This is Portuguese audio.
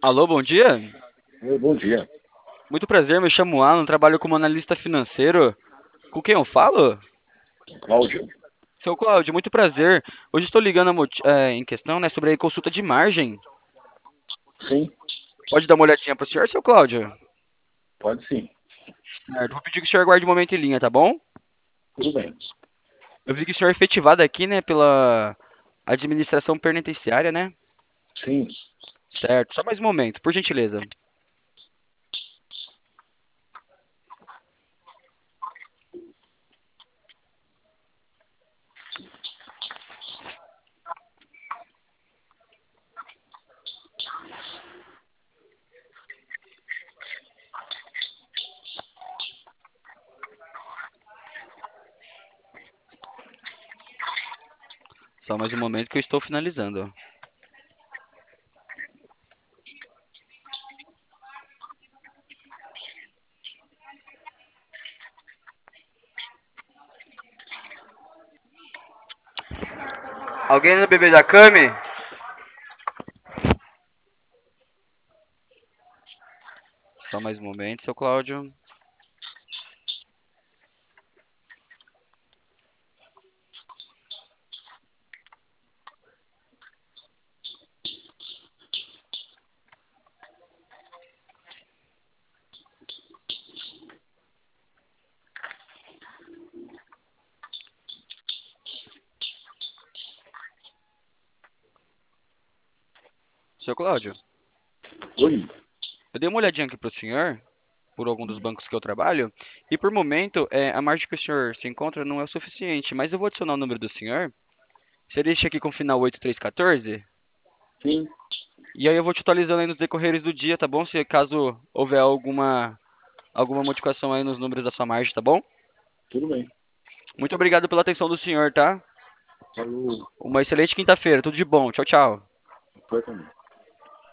Alô, bom dia. Bom dia, Muito prazer, me chamo Alan, trabalho como analista financeiro. Com quem eu falo? Cláudio. Seu Cláudio, muito prazer. Hoje estou ligando em questão, né, sobre a consulta de margem. Sim, Pode dar uma olhadinha para o senhor, seu Cláudio? pode sim. Certo, vou pedir que o senhor aguarde um momento em linha, tá bom? Tudo bem. Eu vi que o senhor é efetivado aqui, né, pela administração penitenciária, né? Sim, Certo, só mais um momento, por gentileza. Só mais um momento que eu estou finalizando. Alguém no bebê da Cami? Só mais um momento, seu Cláudio. Seu Cláudio, oi. eu dei uma olhadinha aqui pro senhor, por algum dos bancos que eu trabalho, e por momento, a margem que o senhor se encontra não é o suficiente, mas eu vou adicionar o número do senhor. Você deixa aqui com o final 8314, Sim, e aí eu vou te atualizando aí nos decorreres do dia, tá bom? Se caso houver alguma modificação aí nos números da sua margem, tá bom? tudo bem. Muito obrigado pela atenção do senhor, tá? Falou, Uma excelente quinta-feira, tudo de bom. Tchau, tchau. foi também.